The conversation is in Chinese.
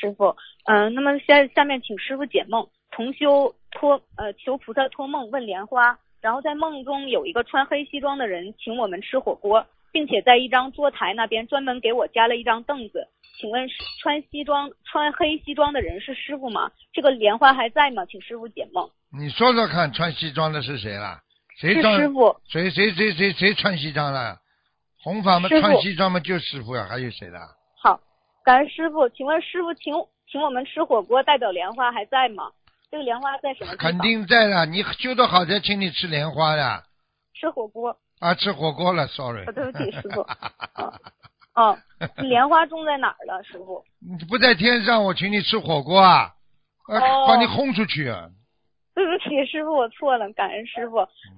师傅。那么下面请师傅解梦。同修求菩萨托梦问莲花，然后在梦中有一个穿黑西装的人请我们吃火锅，并且在一张桌台那边专门给我加了一张凳子。请问穿黑西装的人是师傅吗？这个莲花还在吗？请师傅解梦。 你说说看，穿西装的是谁啦？谁是师傅。 谁穿西装了？红发嘛，穿西装嘛就师傅呀，还有谁啦？ 好，感恩师傅。请问师傅请我们吃火锅代表莲花还在吗？这个莲花在什么地方？ 肯定在了，你修得好才请你吃莲花的。 吃火锅啊，吃火锅了 ，sorry。 对不起，师傅。莲花种在哪儿了，师傅？ 你不在天上，我请你吃火锅啊，把你轰出去啊！ 对不起，师傅，我错了，感恩师傅。